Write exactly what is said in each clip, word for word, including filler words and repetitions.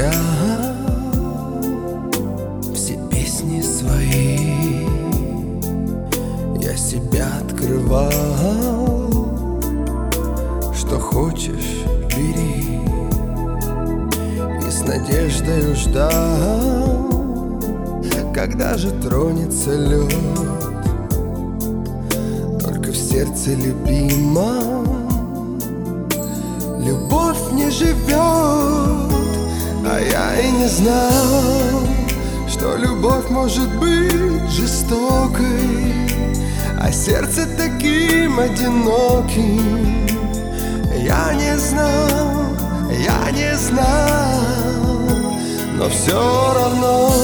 я все песни свои, я себя открывал. Что хочешь, бери, и с надеждой ждал, когда же тронется лед. Только в сердце любимом любовь не живет. А я и не знал, что любовь может быть жестокой, а сердце таким одиноким. Я не знал, я не знал, но все равно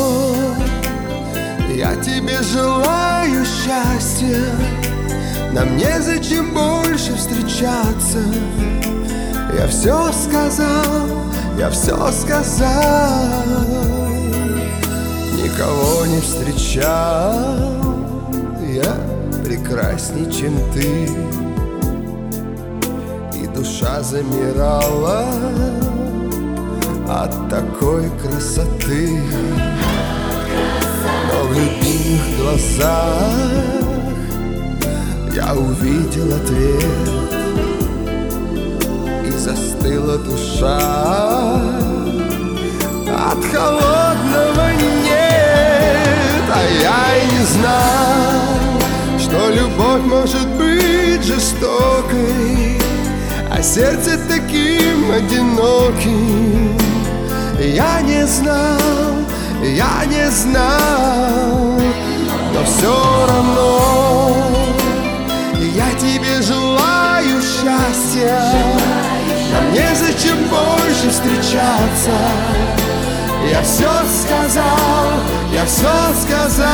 я тебе желаю счастья. Нам незачем больше встречаться. Я все сказал, я все сказал. Никого не встречал я прекрасней, чем ты. И душа замирала от такой красоты. Но в любимых глазах я увидел ответ, и застыла душа от холодного нет. А я и не знал, что любовь может быть жестокой, а сердце таким одиноким. Я не знал, я не знал, но все равно я тебе желаю счастья. Нам незачем больше встречаться. Я все сказал, я все сказал.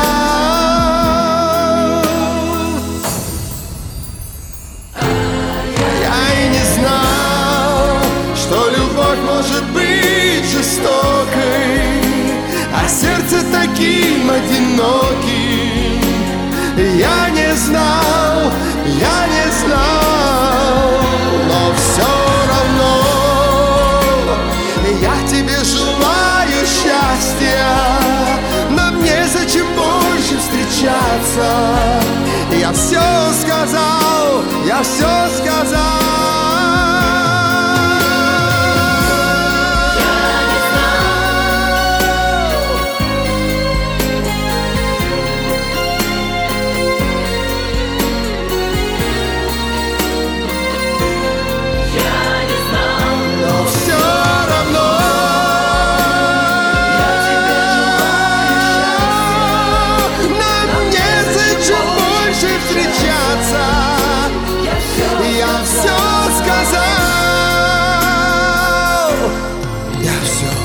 Я и не знал, что любовь может быть жестокой, а сердце таким одиноким. Я не знал, я не знал, но все равно я тебе желаю счастья. Нам незачем больше встречаться. Я все сказал, я все сказал. Я все сказал, я все